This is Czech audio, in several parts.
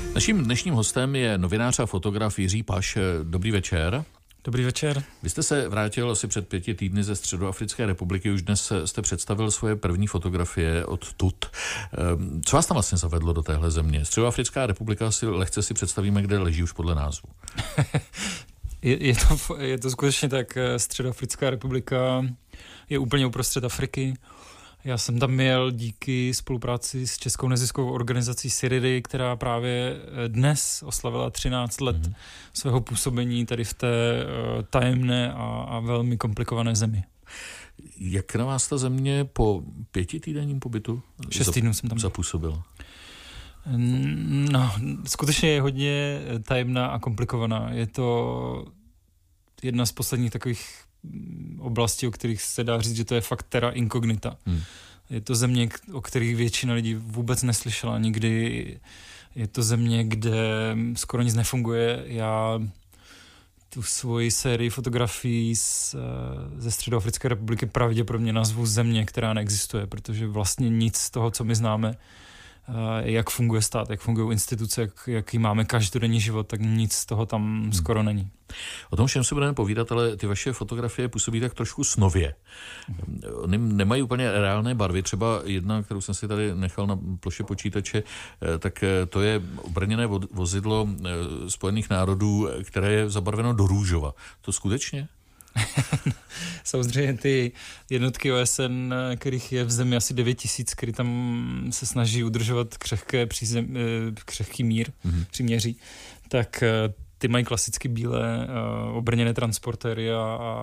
Naším dnešním hostem je novinář a fotograf Jiří Paš. Dobrý večer. Dobrý večer. Vy jste se vrátil asi před 5 týdny ze Středoafrické republiky. Už dnes jste představil svoje první fotografie odtud. Co vás tam vlastně zavedlo do téhle země? Středoafrická republika lehce si představíme, kde leží už podle názvu. Je to skutečně tak. Středoafrická republika je úplně uprostřed Afriky. Já jsem tam jel díky spolupráci s českou neziskovou organizací Siriry, která právě dnes oslavila 13 let svého působení tady v té tajemné a velmi komplikované zemi. Jak na vás ta země po 5týdenním pobytu 6 týdnů jsem tam zapůsobila? No, skutečně je hodně tajemná a komplikovaná. Je to jedna z posledních takových oblastí, o kterých se dá říct, že to je fakt terra incognita. Je to země, o kterých většina lidí vůbec neslyšela nikdy. Je to země, kde skoro nic nefunguje. Já tu svoji sérii fotografií ze Středoafrické republiky pravděpodobně nazvu země, která neexistuje, protože vlastně nic z toho, co my známe, jak funguje stát, jak fungují instituce, jaký máme každodenní život, tak nic z toho tam skoro není. O tom všem si budeme povídat, ale ty vaše fotografie působí tak trošku snově. Oni nemají úplně reálné barvy. Třeba jedna, kterou jsem si tady nechal na ploše počítače, tak to je obrněné vozidlo Spojených národů, které je zabarveno do růžova. To skutečně? Samozřejmě ty jednotky OSN, kterých je v zemi asi 9000, který tam se snaží udržovat křehký mír, příměří, tak ty mají klasicky bílé obrněné transportéry a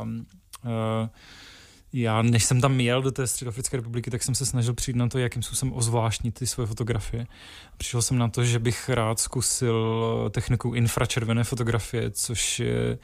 já, než jsem tam jel do té Středoafrické republiky, tak jsem se snažil přijít na to, jakým způsobem ozvláštnit ty svoje fotografie. Přišel jsem na to, že bych rád zkusil techniku infračervené fotografie, což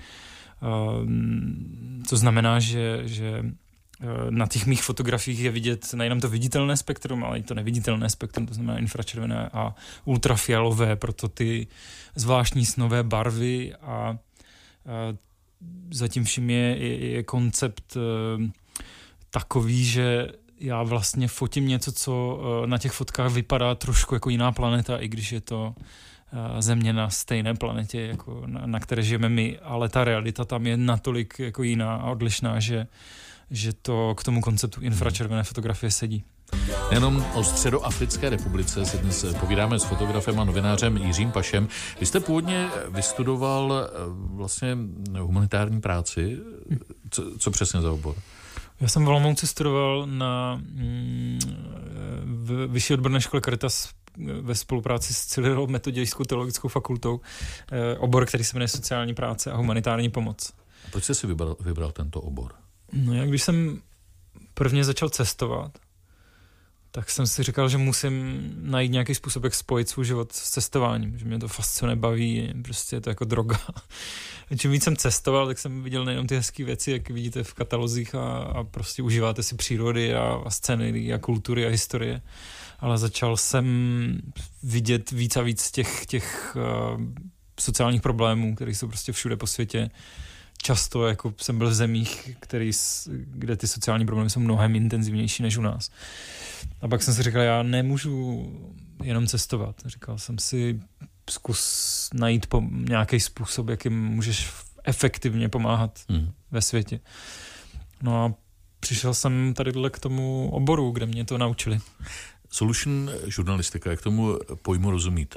znamená, že na těch mých fotografiích je vidět nejenom to viditelné spektrum, ale i to neviditelné spektrum, to znamená infračervené a ultrafialové, proto ty zvláštní snové barvy a zatím vším je koncept takový, že já vlastně fotím něco, co na těch fotkách vypadá trošku jako jiná planeta, i když je to země na stejné planetě, jako na které žijeme my, ale ta realita tam je natolik jako jiná a odlišná, že to k tomu konceptu infračervené fotografie sedí. Jenom o Středoafrické republice si dnes povídáme s fotografem a novinářem Jiřím Pašem. Vy jste původně vystudoval vlastně humanitární práci. Co přesně za obor? Já jsem v Olomouci studoval na Vyšší odborné škole Caritas ve spolupráci s Cyrilou Metodějskou teologickou fakultou, obor, který se jmenuje sociální práce a humanitární pomoc. A proč jste si vybral tento obor? No já, když jsem prvně začal cestovat, tak jsem si říkal, že musím najít nějaký způsob, jak spojit svůj život s cestováním, že mě to fascinuje, baví, prostě je to jako droga. Čím víc jsem cestoval, tak jsem viděl nejenom ty hezké věci, jak vidíte v katalozích a prostě užíváte si přírody a scény a kultury a historie, ale začal jsem vidět víc a víc těch sociálních problémů, které jsou prostě všude po světě. Často jako jsem byl v zemích, kde ty sociální problémy jsou mnohem intenzivnější než u nás. A pak jsem si říkal, já nemůžu jenom cestovat. Říkal jsem si, zkus najít nějaký způsob, jakým můžeš efektivně pomáhat ve světě. No a přišel jsem tadyhle k tomu oboru, kde mě to naučili. Solution žurnalistika, jak tomu pojmu rozumíte?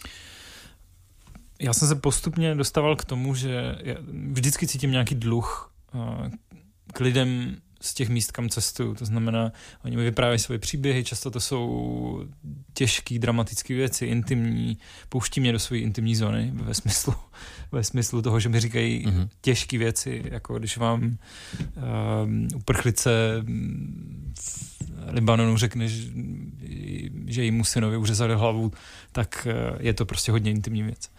Já jsem se postupně dostával k tomu, že vždycky cítím nějaký dluh k lidem z těch míst, kam cestuju. To znamená, oni mi vyprávějí svoje příběhy, často to jsou těžké, dramatické věci, intimní, pouští mě do své intimní zóny ve smyslu toho, že mi říkají těžké věci, jako když vám uprchlice v Libanonu řekne, že jejímu synovi uřezali hlavu, tak je to prostě hodně intimní věc.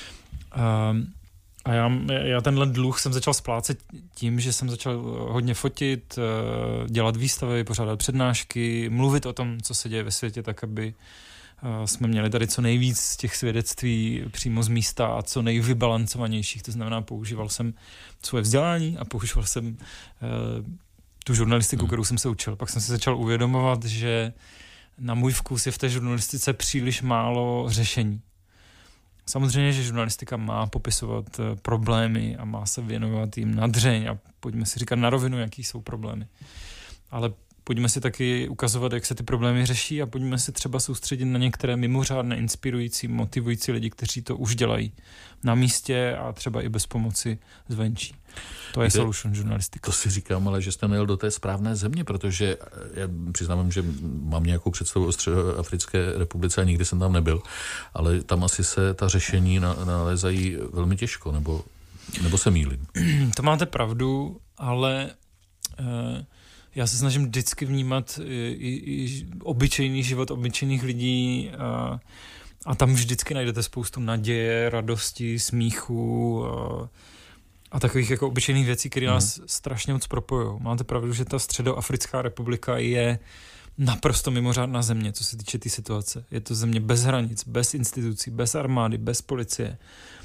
A já tenhle dluh jsem začal splácet tím, že jsem začal hodně fotit, dělat výstavy, pořádat přednášky, mluvit o tom, co se děje ve světě, tak aby jsme měli tady co nejvíc z těch svědectví přímo z místa a co nejvybalancovanějších. To znamená, používal jsem svoje vzdělání a používal jsem tu žurnalistiku, kterou jsem se učil. Pak jsem se začal uvědomovat, že na můj vkus je v té žurnalistice příliš málo řešení. Samozřejmě, že žurnalistika má popisovat problémy a má se věnovat jim na dřeň a pojďme si říkat na rovinu, jaký jsou problémy. Ale pojďme si taky ukazovat, jak se ty problémy řeší a pojďme si třeba soustředit na některé mimořádné, inspirující, motivující lidi, kteří to už dělají na místě a třeba i bez pomoci zvenčí. To je solution žurnalistika. To si říkám, ale že jste nejel do té správné země, protože já přiznám, že mám nějakou představu o Středoafrické republice a nikdy jsem tam nebyl, ale tam asi se ta řešení nalézají velmi těžko, nebo se mýlím. To máte pravdu, ale já se snažím vždycky vnímat i obyčejný život obyčejných lidí a tam vždycky najdete spoustu naděje, radosti, smíchu a takových jako obyčejných věcí, které nás strašně moc propojují. Máte pravdu, že ta Středoafrická republika je naprosto mimořádná země, co se týče té situace. Je to země bez hranic, bez institucí, bez armády, bez policie,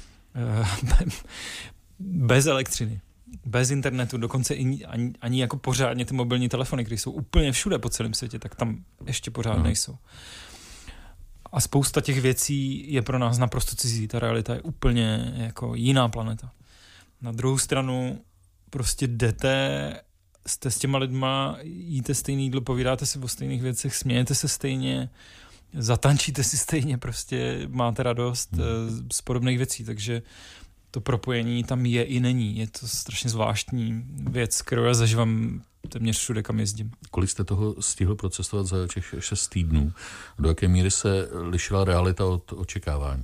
bez elektřiny, bez internetu, dokonce ani jako pořádně ty mobilní telefony, které jsou úplně všude po celém světě, tak tam ještě pořád nejsou. A spousta těch věcí je pro nás naprosto cizí. Ta realita je úplně jako jiná planeta. Na druhou stranu prostě jste s těma lidma, jíte stejný jídlo, povídáte si o stejných věcech, smějete se stejně, zatančíte si stejně, prostě máte radost z podobných věcí, takže to propojení tam je i není. Je to strašně zvláštní věc, kterou já zažívám téměř všude, kam jezdím. Kolik jste toho stihl procestovat za těch 6 týdnů? Do jaké míry se lišila realita od očekávání?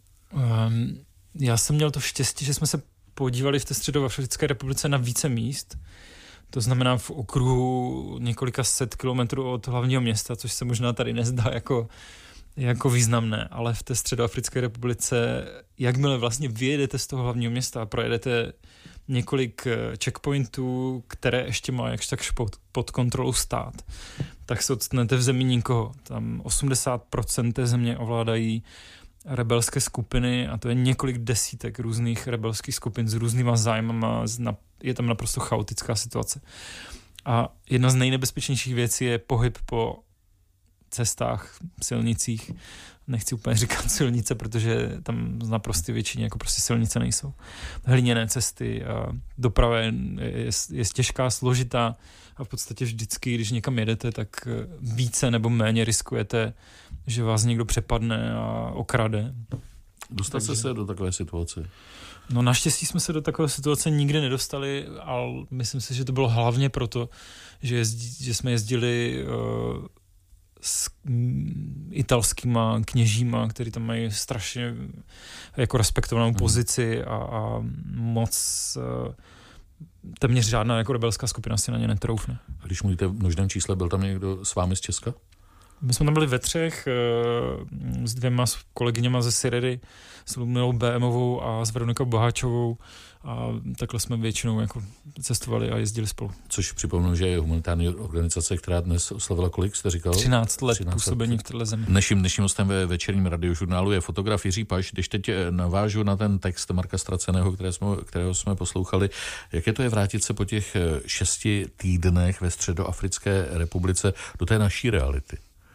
Já jsem měl to štěstí, že jsme se podívali v té Středoafrické republice na více míst. To znamená v okruhu několika set kilometrů od hlavního města, což se možná tady nezdá jako významné, ale v té Středoafrické republice, jakmile vlastně vyjedete z toho hlavního města a projedete několik checkpointů, které ještě má jakž takž pod kontrolou stát, tak se odstnete v zemi nikoho. Tam 80% té země ovládají rebelské skupiny a to je několik desítek různých rebelských skupin s různýma zájmama, je tam naprosto chaotická situace. A jedna z nejnebezpečnějších věcí je pohyb po cestách, silnicích. Nechci úplně říkat silnice, protože tam z naprosté většině jako prostě silnice nejsou. Hliněné cesty a doprava je těžká, složitá a v podstatě vždycky, když někam jedete, tak více nebo méně riskujete, že vás někdo přepadne a okrade. Dostat se do takové situace? No naštěstí jsme se do takové situace nikdy nedostali, ale myslím si, že to bylo hlavně proto, že jsme jezdili s italskýma kněžíma, který tam mají strašně jako respektovanou pozici a moc téměř žádná jako rebelská skupina si na ně netroufne. A když mluvíte v množném čísle, byl tam někdo s vámi z Česka? My jsme tam byli ve 3 s 2 kolegyněma ze Syrery, s Ludmilou BMovou a s Veronikou Boháčovou a takhle jsme většinou jako cestovali a jezdili spolu. Což připomenu, že je humanitární organizace, která dnes oslavila kolik, jste říkal? 13 let působení v této zemi. Dnešním hostem ve večerním radiožurnálu je fotograf Jiří Paš. Když teď navážu na ten text Marka Ztraceného, kterého jsme poslouchali, jaké to je vrátit se po těch 6 týdnech ve Středoafrické republice do té naší reality?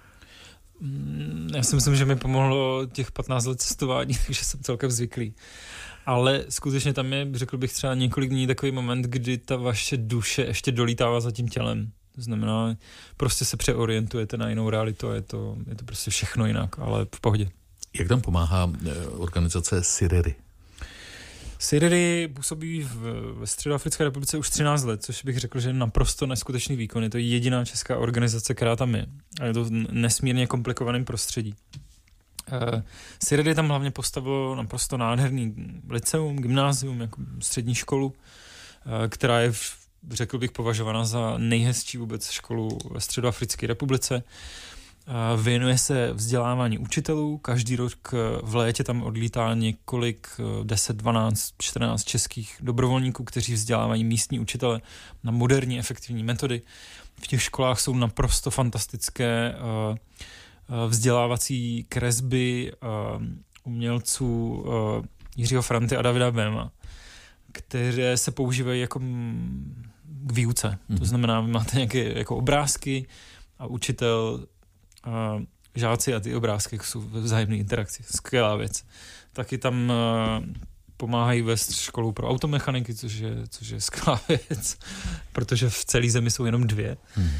Já si myslím, že mi pomohlo těch 15 let cestování, takže jsem celkem zvyklý. Ale skutečně tam je, řekl bych, třeba několik dní takový moment, kdy ta vaše duše ještě dolítává za tím tělem. To znamená, prostě se přeorientujete na jinou realitu, je to prostě všechno jinak, ale v pohodě. Jak tam pomáhá organizace Syrery? Syrery působí ve Středoafrické republice už 13 let, což bych řekl, že je naprosto neskutečný výkon. Je to jediná česká organizace, která tam je. A je to v nesmírně komplikovaném prostředí. Syrery tam hlavně postavilo naprosto nádherný liceum, gymnázium, jako střední školu, která je, řekl bych, považovaná za nejhezčí vůbec školu ve Středoafrické republice. Věnuje se vzdělávání učitelů, každý rok v létě tam odlítá několik 10, 12, 14 českých dobrovolníků, kteří vzdělávají místní učitele na moderní, efektivní metody. V těch školách jsou naprosto fantastické vzdělávací kresby umělců Jiřího Franty a Davida Béma, které se používají jako k výuce. To znamená, vy máte nějaké jako obrázky a učitel žáci a ty obrázky jsou ve vzájemné interakci. Skvělá věc. Taky tam pomáhají vést školu pro automechaniky, což je skvělá věc, protože v celé zemi jsou jenom 2.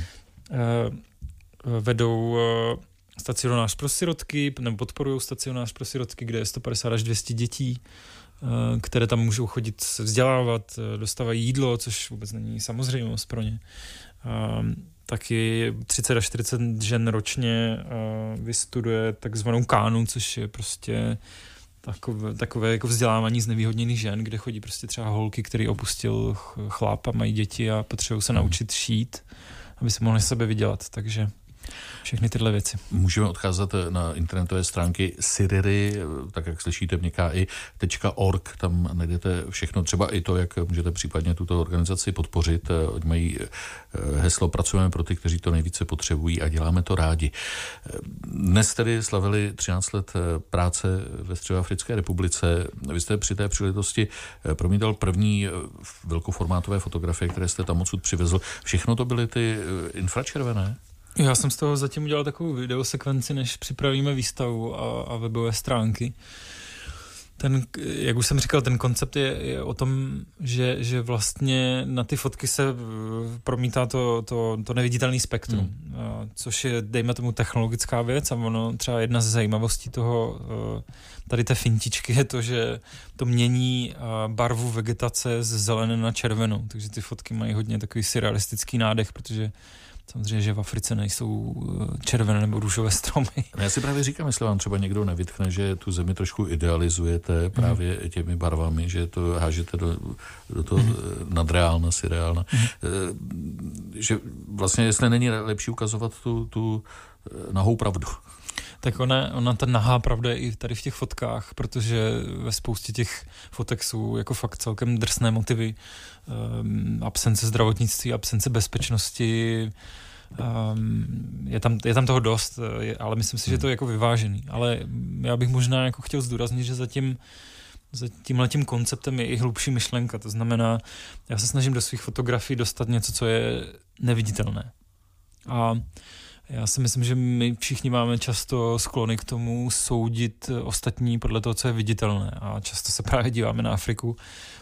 Vedou stacionář pro sirotky, nebo podporují stacionář pro sirotky, kde je 150 až 200 dětí, které tam můžou chodit se vzdělávat, dostávají jídlo, což vůbec není samozřejmost pro ně. Taky 30 až 40 žen ročně vystuduje takzvanou kánu, což je prostě takové jako vzdělávání znevýhodněných žen, kde chodí prostě třeba holky, který opustil chlap a mají děti a potřebují se naučit šít, aby si mohli sebe vydělat, takže všechny tyhle věci. Můžeme odkázat na internetové stránky Siriry, tak jak slyšíte, měkká.org, tam najdete všechno, třeba i to, jak můžete případně tuto organizaci podpořit. Oni mají heslo Pracujeme pro ty, kteří to nejvíce potřebují a děláme to rádi. Dnes tedy slavili 13 let práce ve Středoafrické republice. Vy jste při té příležitosti promítal první velkoformátové fotografie, které jste tam odsud přivezl. Všechno to byly ty infračervené? Já jsem z toho zatím udělal takovou videosekvenci, než připravíme výstavu a webové stránky. Jak už jsem říkal, ten koncept je o tom, že vlastně na ty fotky se promítá to neviditelný spektrum, což je, dejme tomu, technologická věc a ono třeba jedna z zajímavostí tady té fintičky je to, že to mění barvu vegetace z zelené na červenou, takže ty fotky mají hodně takový surrealistický nádech, protože samozřejmě, že v Africe nejsou červené nebo růžové stromy. Já si právě říkám, jestli vám třeba někdo nevytkne, že tu zemi trošku idealizujete právě těmi barvami, že to hážete do toho nadreálna, surreálna. Že vlastně, jestli není lepší ukazovat tu nahou pravdu. Tak ona ta nahá pravda je i tady v těch fotkách, protože ve spoustě těch fotek jsou jako fakt celkem drsné motivy. Absence zdravotnictví, absence bezpečnosti, je tam toho dost, ale myslím si, že to je jako vyvážený. Ale já bych možná jako chtěl zdůraznit, že za tímhletím konceptem je i hlubší myšlenka. To znamená, já se snažím do svých fotografií dostat něco, co je neviditelné. A já si myslím, že my všichni máme často sklony k tomu soudit ostatní podle toho, co je viditelné. A často se právě díváme na Afriku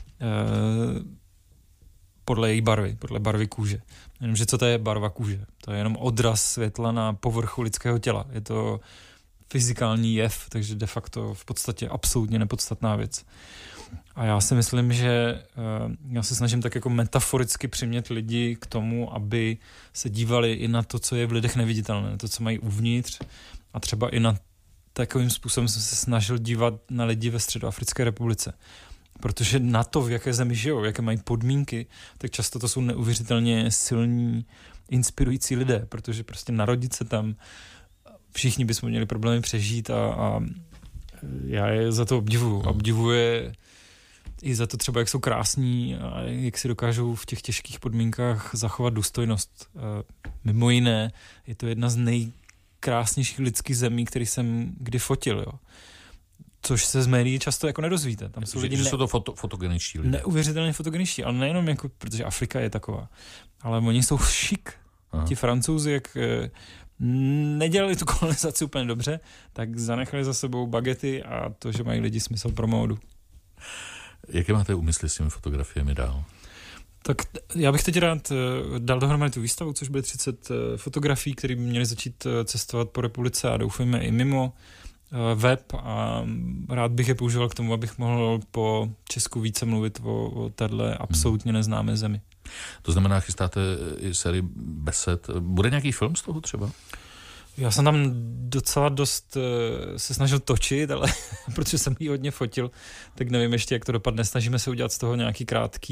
podle její barvy, podle barvy kůže. Jenomže co to je barva kůže? To je jenom odraz světla na povrchu lidského těla. Je to fyzikální jev, takže de facto v podstatě absolutně nepodstatná věc. A já si myslím, že já se snažím tak jako metaforicky přimět lidi k tomu, aby se dívali i na to, co je v lidech neviditelné, na to, co mají uvnitř a třeba i na takovým způsobem jsem se snažil dívat na lidi ve Středoafrické republice. Protože na to, v jaké zemi žijou, jaké mají podmínky, tak často to jsou neuvěřitelně silní, inspirující lidé, protože prostě narodit se tam, všichni bychom měli problémy přežít a já je za to obdivuju. Obdivuje i za to třeba, jak jsou krásní a jak si dokážou v těch těžkých podmínkách zachovat důstojnost. Mimo jiné, je to jedna z nejkrásnějších lidských zemí, který jsem kdy fotil, jo. Což se z médií často jako nedozvíte. Tam jsou lidi jsou to fotogeničtí lidé. Neuvěřitelně fotogeničtí, ale nejenom jako, protože Afrika je taková. Ale oni jsou šik. Ti Francouzi, jak nedělali tu kolonizaci úplně dobře, tak zanechali za sebou bagety a to, že mají lidi smysl pro módu. Jaké máte úmysly s těmi fotografiemi dál? Tak já bych teď rád dal dohromady tu výstavu, což bude 30 fotografií, které by měly začít cestovat po republice a doufejme i mimo web a rád bych je používal k tomu, abych mohl po Česku více mluvit o téhle absolutně neznámé zemi. To znamená, chystáte i sérii besed. Bude nějaký film z toho třeba? Já jsem tam docela dost se snažil točit, ale protože jsem ji hodně fotil, tak nevím ještě, jak to dopadne. Snažíme se udělat z toho nějaký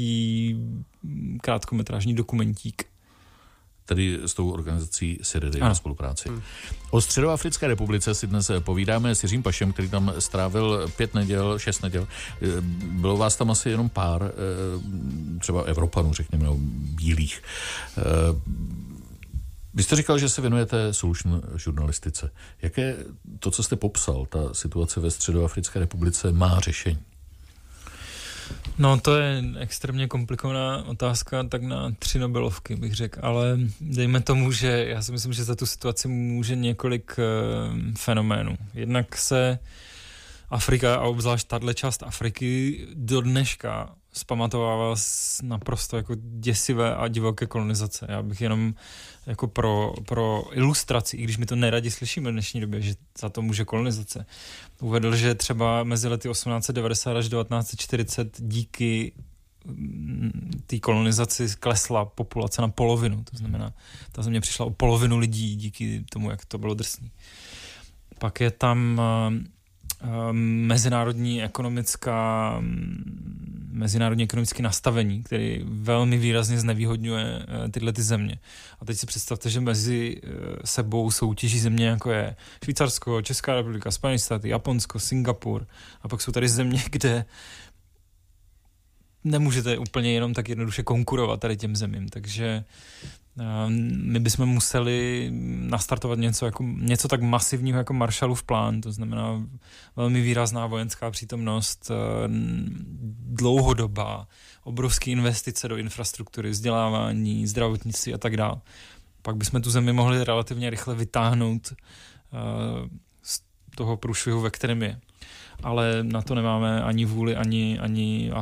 krátkometrážní dokumentík. Tedy s tou organizací Siriry na spolupráci. O Středoafrické republice si dnes povídáme s Jiřím Pašem, který tam strávil 6 neděl. Bylo vás tam asi jenom pár, třeba Evropanů, řekněme, bílých. Vy jste říkal, že se věnujete solution žurnalistice. Jaké to, co jste popsal, ta situace ve Středoafrické republice má řešení? No to je extrémně komplikovaná otázka, tak na 3 Nobelovky bych řekl, ale dejme tomu, že já si myslím, že za tu situaci může několik fenoménů. Jednak se Afrika a obzvlášť tahle část Afriky do dneška zpamatovává naprosto jako děsivé a divoké kolonizace. Já bych jenom jako pro ilustraci, i když my to neradi slyšíme v dnešní době, že za to může kolonizace, uvedl, že třeba mezi lety 1890 až 1940 díky té kolonizaci klesla populace na polovinu. To znamená, ta země přišla o polovinu lidí díky tomu, jak to bylo drsný. Pak je tam mezinárodní ekonomické nastavení, který velmi výrazně znevýhodňuje tyhle ty země. A teď si představte, že mezi sebou soutěží země, jako je Švýcarsko, Česká republika, Spojené státy, Japonsko, Singapur. A pak jsou tady země, kde nemůžete úplně jenom tak jednoduše konkurovat tady těm zemím. Takže my bychom museli nastartovat něco tak masivního jako Marshallův plán, to znamená velmi výrazná vojenská přítomnost, dlouhodobá, obrovské investice do infrastruktury, vzdělávání, zdravotnictví a tak dále. Pak bychom tu zemi mohli relativně rychle vytáhnout z toho průšvihu, ve kterém je. Ale na to nemáme ani vůli, ani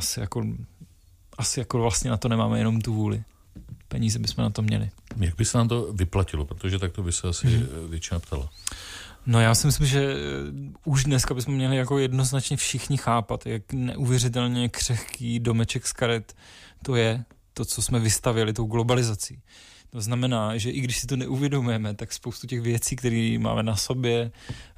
asi jako vlastně na to nemáme jenom tu vůli. Peníze bychom na to měli. Jak by se nám to vyplatilo? Protože tak to by se asi většina ptala. No já si myslím, že už dneska bychom měli jako jednoznačně všichni chápat, jak neuvěřitelně křehký domeček z karet to je, to, co jsme vystavěli tou globalizací. To znamená, že i když si to neuvědomujeme, tak spoustu těch věcí, které máme na sobě,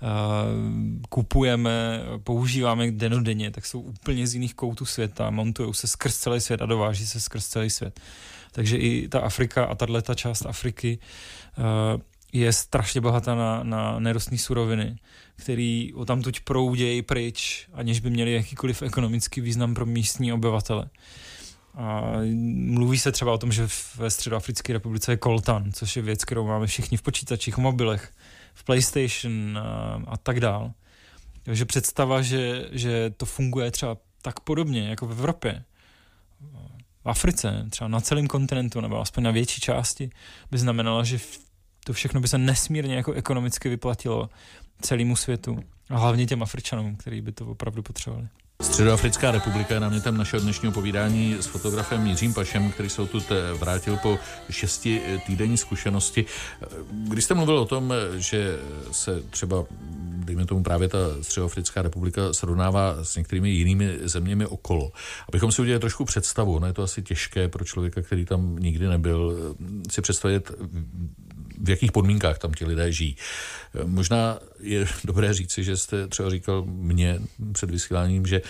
kupujeme, používáme dennodenně, tak jsou úplně z jiných koutů světa, montujou se skrz celý svět a dováží se skrz celý svět. Takže i ta Afrika a tato část Afriky je strašně bohatá na nerostné suroviny, který odtamtud proudějí pryč, aniž by měli jakýkoliv ekonomický význam pro místní obyvatele. A mluví se třeba o tom, že ve Středoafrické republice je koltan, což je věc, kterou máme všichni v počítačích, v mobilech, v PlayStation a tak dál. Takže představa, že to funguje třeba tak podobně jako v Evropě, v Africe, třeba na celém kontinentu nebo aspoň na větší části, by znamenalo, že to všechno by se nesmírně jako ekonomicky vyplatilo celému světu a hlavně těm Afričanům, kteří by to opravdu potřebovali. Středoafrická republika je námětem našeho dnešního povídání s fotografem Jiřím Pašem, který se odtud vrátil po 6týdenní zkušenosti. Když jste mluvil o tom, že se třeba, dejme tomu, právě ta Středoafrická republika srovnává s některými jinými zeměmi okolo. Abychom si udělali trošku představu, no je to asi těžké pro člověka, který tam nikdy nebyl, si představit, v jakých podmínkách tam ti lidé žijí. Možná je dobré říci, že jste třeba říkal mně před vysíláním, že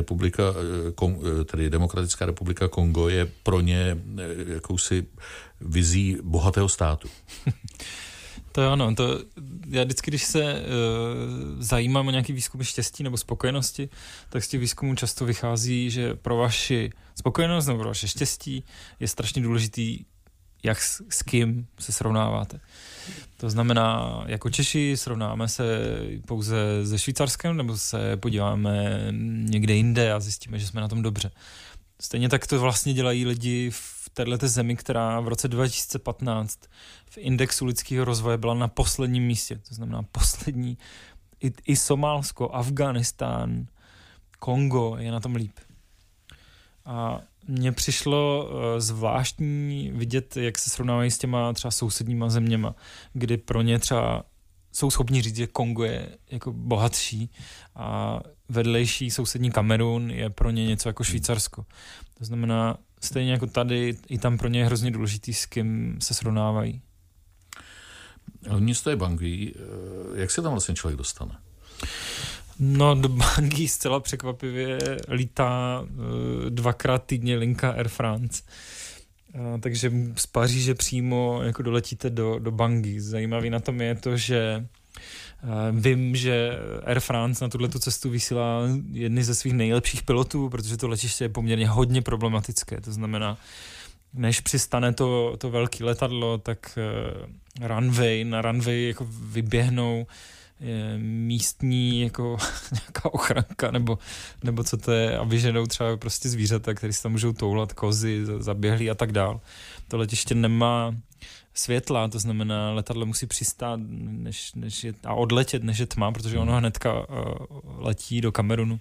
tedy Demokratická republika Kongo je pro ně jakousi vizí bohatého státu. To ano, já vždycky, když se zajímám o nějaký výzkum štěstí nebo spokojenosti, tak z těch výzkumů často vychází, že pro vaši spokojenost nebo pro vaše štěstí je strašně důležitý, jak s kým se srovnáváte. To znamená, jako Češi srovnáme se pouze se Švýcarskem nebo se podíváme někde jinde a zjistíme, že jsme na tom dobře. Stejně tak to vlastně dělají lidi v této zemi, která v roce 2015 v indexu lidského rozvoje byla na posledním místě. To znamená poslední. I Somálsko, Afghánistán, Kongo je na tom líp. A mně přišlo zvláštní vidět, jak se srovnávají s těma třeba sousedníma zeměma, kdy pro ně třeba jsou schopni říct, že Kongo je jako bohatší a vedlejší sousední Kamerun je pro ně něco jako Švýcarsko. To znamená, stejně jako tady, i tam pro ně je hrozně důležitý, s kým se srovnávají. Město je Bangui. Jak se tam vlastně člověk dostane? No, do Bangui zcela překvapivě lítá 2x týdně linka Air France. Takže z Paříže přímo jako doletíte do Bangui. Zajímavý na tom je to, že vím, že Air France na tuto cestu vysílá jedny ze svých nejlepších pilotů, protože to letiště je poměrně hodně problematické. To znamená, než přistane to velké letadlo, tak na runway jako vyběhnou místní jako nějaká ochranka, nebo co to je, a vyženou třeba prostě zvířata, které si tam můžou toulat, kozy, zaběhlí a tak dál. To letiště nemá světla, to znamená, letadlo musí přistát a odletět, než je tma, protože ono hnedka letí do Kamerunu.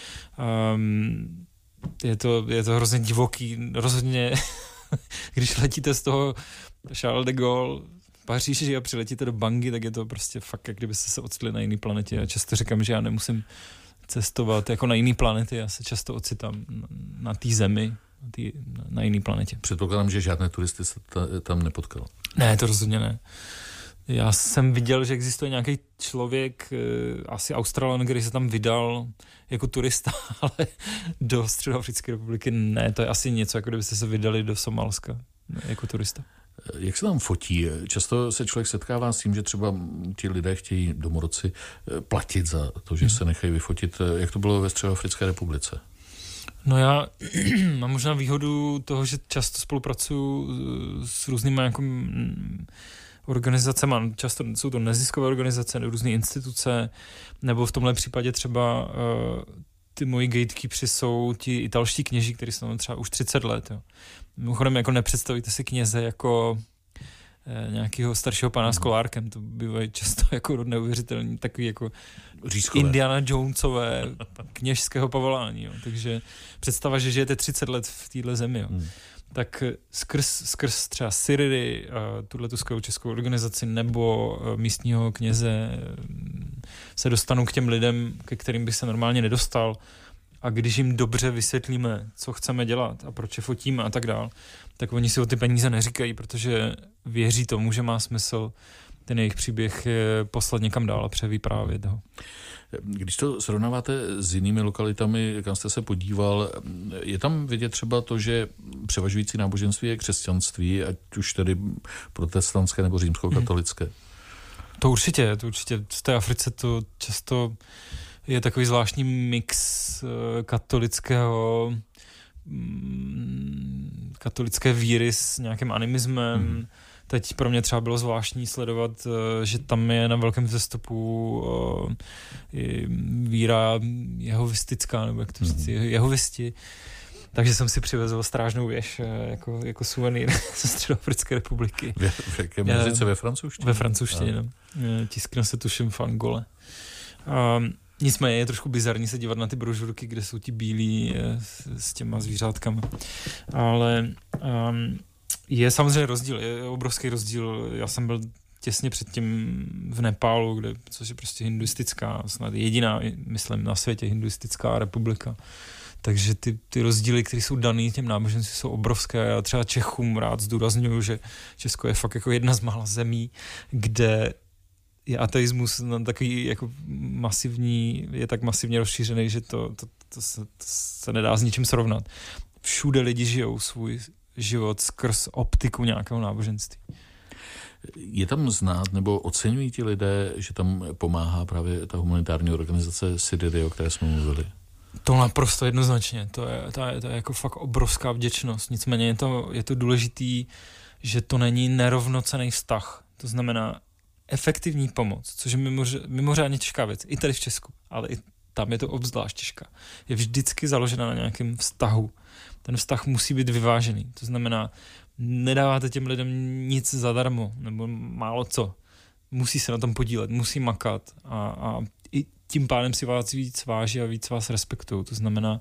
Je to hrozně divoký, rozhodně, když letíte z toho Charles de Gaulle v Paříži a přiletíte do Bangi, tak je to prostě fakt, jak kdybyste se ocitli na jiný planetě. Já často říkám, že já nemusím cestovat jako na jiný planety, já se často ocitám na té zemi, na jiný planetě. Předpokládám, že žádné turisty se tam nepotkal. Ne, to rozhodně ne. Já jsem viděl, že existuje nějaký člověk, asi Australan, který se tam vydal jako turista, ale do Středoafrické republiky ne, to je asi něco, jako kdybyste se vydali do Somálska jako turista. Jak se tam fotí? Často se člověk setkává s tím, že třeba ti lidé chtějí, domorodci, platit za to, že se nechají vyfotit. Jak to bylo ve Středoafrické republice? No já mám možná výhodu toho, že často spolupracuju s různými jako organizacemi, často jsou to neziskové organizace, různé instituce, nebo v tomhle případě třeba ty moji gatekeepři jsou ti italští kněží, kteří jsou tam třeba už 30 let. Jo. Mimochodem, jako nepředstavíte si kněze jako nějakého staršího pana s kolárkem, to bývají často jako neuvěřitelný, takový jako řízkové. Indiana Jonesové kněžského povolání. Jo. Takže představa, že žijete 30 let v téhle zemi. Jo. Tak skrz třeba Syrii, tuhletu skvělou českou organizaci nebo místního kněze se dostanu k těm lidem, ke kterým bych se normálně nedostal, a když jim dobře vysvětlíme, co chceme dělat a proč je fotíme a tak dál, tak oni si o ty peníze neříkají, protože věří tomu, že má smysl ten jejich příběh poslat někam dál a převyprávět ho. Když to srovnáváte s jinými lokalitami, kam jste se podíval, je tam vidět třeba to, že převažující náboženství je křesťanství, ať už tedy protestantské nebo římskokatolické? To určitě. V té Africe to často je takový zvláštní mix katolické víry s nějakým animismem. Teď pro mě třeba bylo zvláštní sledovat, že tam je na velkém vzestupu víra jehovistická, nebo jak to říct, jehovisti. Takže jsem si přivezl strážnou věž jako suvenýr ze Středoafrické republiky. V jakém jazyce? Ve francouzštině? Ve francouzštině, no. Tiskne se tuším v Angole. Nicméně je trošku bizarní se dívat na ty brožurky, kde jsou ti bílí s těma zvířátkami. Ale je samozřejmě rozdíl, je obrovský rozdíl. Já jsem byl těsně předtím v Nepálu, což je prostě hinduistická, snad jediná, myslím, na světě hinduistická republika. Takže ty rozdíly, které jsou daný těm náboženstvím, jsou obrovské. Já třeba Čechům rád zdůrazňuju, že Česko je fakt jako jedna z mála zemí, kde je ateismus takový jako masivní, je tak masivně rozšířený, že to se nedá s ničím srovnat. Všude lidi žijou svůj život skrz optiku nějakého náboženství. Je tam znát, nebo oceňují ti lidé, že tam pomáhá právě ta humanitární organizace Sidiry, o které jsme mluvili? To naprosto jednoznačně. To je jako fakt obrovská vděčnost. Nicméně je to důležitý, že to není nerovnocenný vztah. To znamená efektivní pomoc, což je mimořádně těžká věc. I tady v Česku, ale i tam je to obzvlášť těžká. Je vždycky založena na nějakém vztahu. Ten vztah musí být vyvážený. To znamená, nedáváte těm lidem nic zadarmo, nebo málo co. Musí se na tom podílet, musí makat a i tím pádem si vás víc váží a víc vás respektují. To znamená,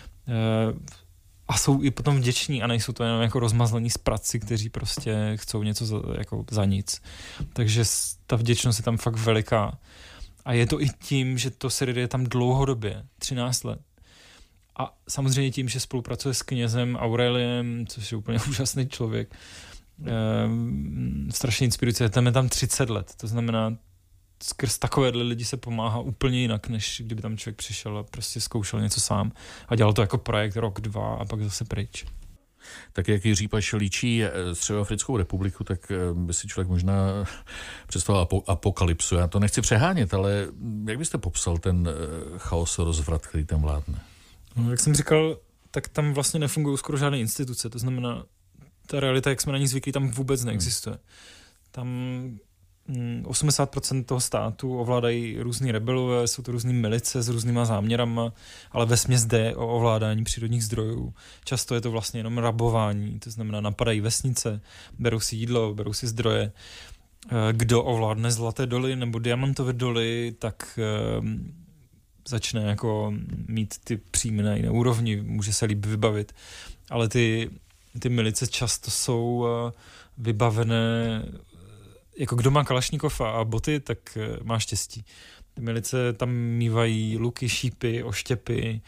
a jsou i potom vděční a nejsou to jenom jako rozmazlení zpraci, kteří prostě chcou něco za nic. Takže ta vděčnost je tam fakt veliká. A je to i tím, že to Sidiry je tam dlouhodobě, 13 let. A samozřejmě tím, že spolupracuje s knězem Aureliem, což je úplně úžasný člověk, strašně inspirující, tam je tam 30 let. To znamená, skrz takovéhle lidi se pomáhá úplně jinak, než kdyby tam člověk přišel a prostě zkoušel něco sám a dělal to jako projekt rok, 2 a pak zase pryč. Tak jak Jiří Paš líčí Středoafrickou republiku, tak by si člověk možná představoval apokalypsu. Já to nechci přehánět, ale jak byste popsal ten chaos, rozvrat, který tam vládne? No, jak jsem říkal, tak tam vlastně nefungují skoro žádné instituce. To znamená, ta realita, jak jsme na ní zvyklí, tam vůbec neexistuje. Tam 80% toho státu ovládají různý rebelové, jsou to různý milice s různýma záměrama, ale vesměs jde o ovládání přírodních zdrojů. Často je to vlastně jenom rabování, to znamená napadají vesnice, berou si jídlo, berou si zdroje. Kdo ovládne zlaté doly nebo diamantové doly, tak začne jako mít ty příjmy na jiné úrovni, může se líp vybavit. Ale ty milice často jsou vybavené, jako kdo má kalašníkov a boty, tak má štěstí. Ty milice tam mívají luky, šípy, oštěpy,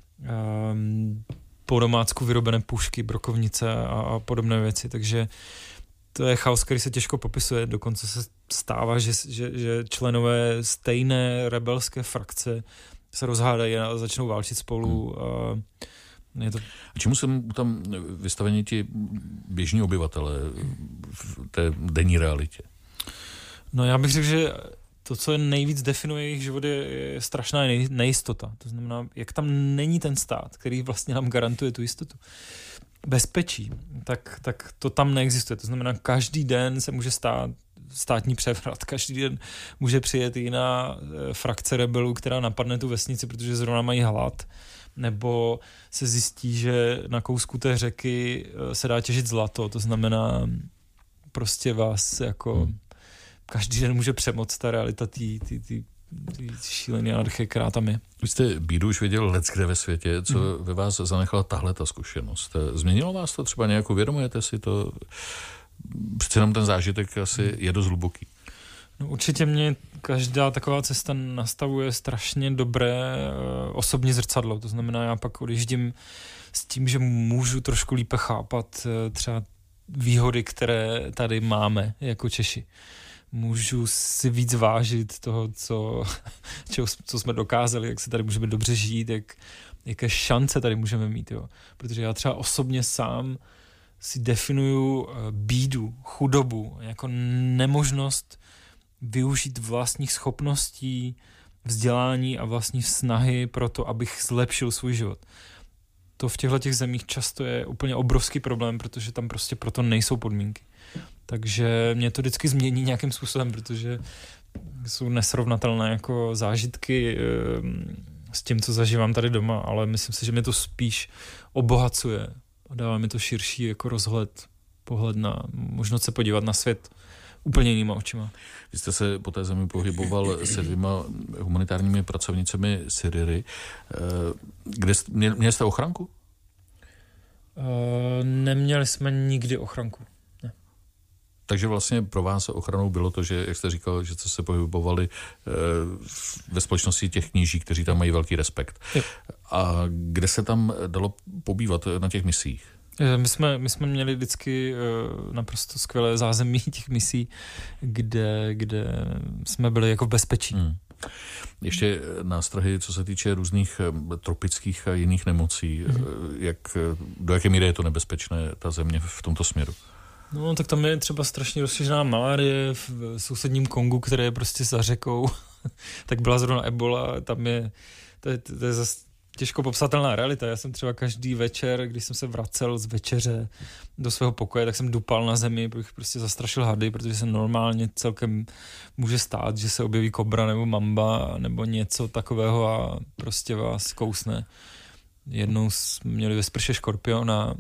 po domácku vyrobené pušky, brokovnice a podobné věci, takže to je chaos, který se těžko popisuje, dokonce se stává, že členové stejné rebelské frakce se rozhádají a začnou válčit spolu. Je to... Čemu jsou tam vystaveni ti běžní obyvatele v té denní realitě? No já bych řekl, že to, co nejvíc definuje jejich život, je strašná nejistota. To znamená, jak tam není ten stát, který vlastně nám garantuje tu jistotu. Bezpečí, tak to tam neexistuje. To znamená, každý den se může stát státní převrat, každý den může přijet jiná frakce rebelů, která napadne tu vesnici, protože zrovna mají hlad, nebo se zjistí, že na kousku té řeky se dá těžit zlato, to znamená prostě vás jako každý den může přemoct ta realita ty šílený anarchie, která tam je. Vy jste bídu už viděl leckde ve světě, co ve vás zanechala tahle ta zkušenost. Změnilo vás to třeba nějak? Uvědomujete si to? Přece jenom ten zážitek asi je dost hluboký. No, určitě mě každá taková cesta nastavuje strašně dobré osobní zrcadlo. To znamená, já pak odjíždím s tím, že můžu trošku lépe chápat třeba výhody, které tady máme jako Češi. Můžu si víc vážit toho, co jsme dokázali, jak se tady můžeme dobře žít, jaké šance tady můžeme mít. Jo. Protože já třeba osobně sám si definuju bídu, chudobu, jako nemožnost využít vlastních schopností, vzdělání a vlastní snahy pro to, abych zlepšil svůj život. To v těchto zemích často je úplně obrovský problém, protože tam prostě proto nejsou podmínky. Takže mě to vždycky změní nějakým způsobem, protože jsou nesrovnatelné jako zážitky s tím, co zažívám tady doma, ale myslím si, že mě to spíš obohacuje a dává mi to širší jako pohled na možnost se podívat na svět úplně jinýma očima. Vy jste se po té zemi pohyboval se 2 humanitárními pracovnicemi Syriry. Měli jste ochranku? Neměli jsme nikdy ochranku. Ne. Takže vlastně pro vás ochranou bylo to, že, jak jste říkal, že jste se pohybovali ve společnosti těch kníží, kteří tam mají velký respekt. Jo. A kde se tam dalo pobývat na těch misích? My jsme měli vždycky naprosto skvělé zázemí těch misí, kde jsme byli jako v bezpečí. Ještě nástrahy, co se týče různých tropických a jiných nemocí. Do jaké míry je to nebezpečné, ta země v tomto směru? No, tak tam je třeba strašně rozšířená malárie v sousedním Kongu, které je prostě za řekou. Tak byla zrovna ebola, tam to je zase těžko popsatelná realita. Já jsem třeba každý večer, když jsem se vracel z večeře do svého pokoje, tak jsem dupal na zemi, bych prostě zastrašil hady, protože se normálně celkem může stát, že se objeví kobra nebo mamba nebo něco takového a prostě vás kousne. Jednou jsme měli ve sprše škorpiona,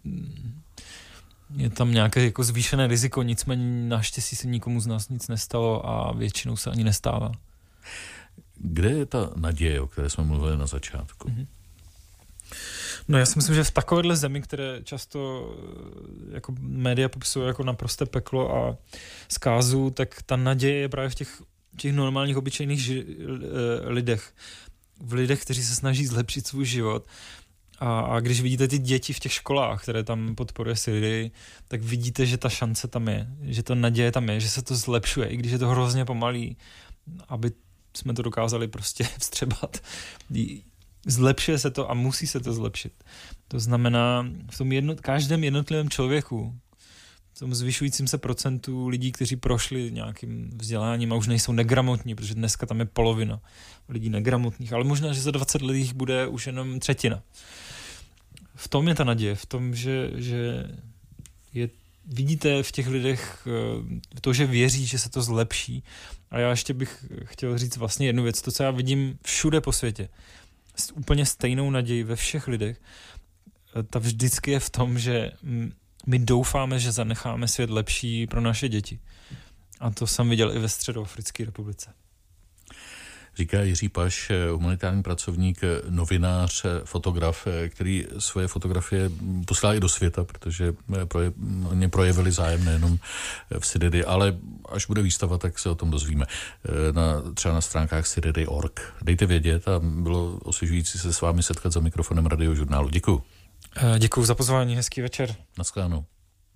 je tam nějaké jako zvýšené riziko, nicméně naštěstí se nikomu z nás nic nestalo a většinou se ani nestává. Kde je ta naděje, o které jsme mluvili na začátku? No já si myslím, že v takovéhle zemi, které často jako média popisují jako naprosté peklo a zkázu, tak ta naděje je právě v těch normálních, obyčejných lidech. V lidech, kteří se snaží zlepšit svůj život. A když vidíte ty děti v těch školách, které tam podporuje Syrii, tak vidíte, že ta šance tam je, že ta naděje tam je, že se to zlepšuje, i když je to hrozně pomalý, aby jsme to dokázali prostě vstřebat. Zlepšuje se to a musí se to zlepšit. To znamená, v tom každém jednotlivém člověku, v tom zvyšujícím se procentu lidí, kteří prošli nějakým vzděláním a už nejsou negramotní, protože dneska tam je polovina lidí negramotných, ale možná, že za 20 let jich bude už jenom 1/3. V tom je ta naděje, v tom, že je vidíte v těch lidech to, že věří, že se to zlepší. A já ještě bych chtěl říct vlastně jednu věc, to, co já vidím všude po světě, úplně stejnou naději ve všech lidech, ta vždycky je v tom, že my doufáme, že zanecháme svět lepší pro naše děti. A to jsem viděl i ve Středoafrické republice. Říká Jiří Paš, humanitární pracovník, novinář, fotograf, který svoje fotografie poslal i do světa, protože oni projevili zájem nejenom v Siriri, ale až bude výstava, tak se o tom dozvíme. Třeba na stránkách siriri.org. Dejte vědět a bylo osvěžující se s vámi setkat za mikrofonem Radiožurnálu. Děkuju. Děkuju za pozvání, hezký večer. Naschledanou.